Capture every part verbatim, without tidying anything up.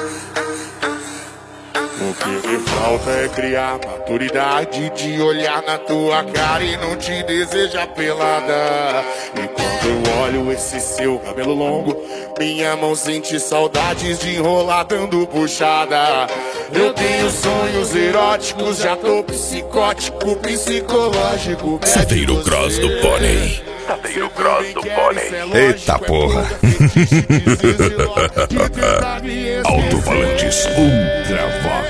O que me falta é criar maturidade de olhar na tua cara e não te desejar pelada. E quando eu olho esse seu cabelo longo, minha mão sente saudades de enrolar dando puxada. Eu tenho sonhos eróticos, já tô psicótico, psicológico. Saveiro Cross do Pônei. Saveiro Cross do Pônei. Eita porra. Alto-falantes Ultravox.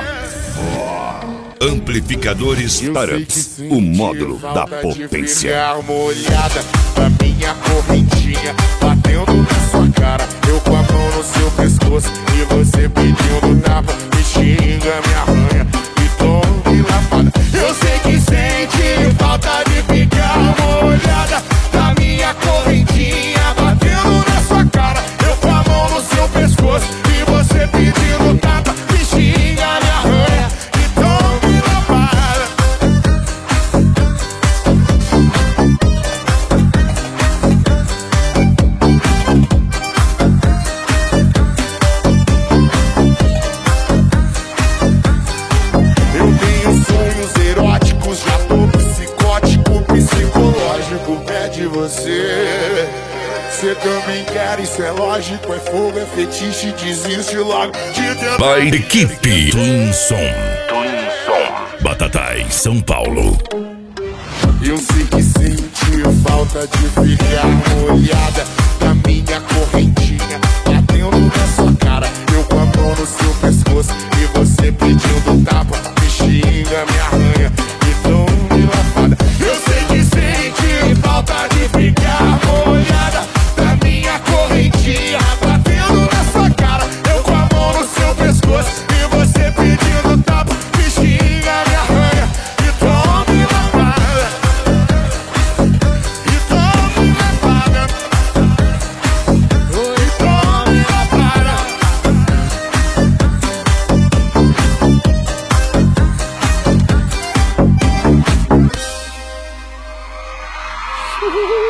Amplificadores Taramps. O módulo da potência. Uma olhada pra minha correntinha batendo na sua cara, eu com a mão no seu pescoço e você pedindo tapa, me xinga, me arranha e tome lapada. Eu sei que sente falta de ficar. Uma olhada pra minha correntinha batendo na sua cara, eu com a mão no seu pescoço e você pedindo tapa, me xinga, me arranha e tome lapada. Eu tenho sonhos eróticos, já tô psicótico, psicológico, pede você. Você também quer, isso é lógico, é fogo, é fetiche, desiste logo de tentar. By equipe Twin Som. Twin Som. Batatais, São Paulo. Eu sei que sentiu falta de ficar molhada na minha correntinha batendo na sua cara, eu com a mão no seu pescoço e você pedindo tapa, me xinga, me arranha e tome lapada. Eu sei que sentiu falta de ficar molhada na minha correntinha batendo na sua cara, eu com a mão no seu pescoço e você pedindo tapa, me xinga, me arranha e tome lapada. E tome lapada. E tome lapada. Uhul.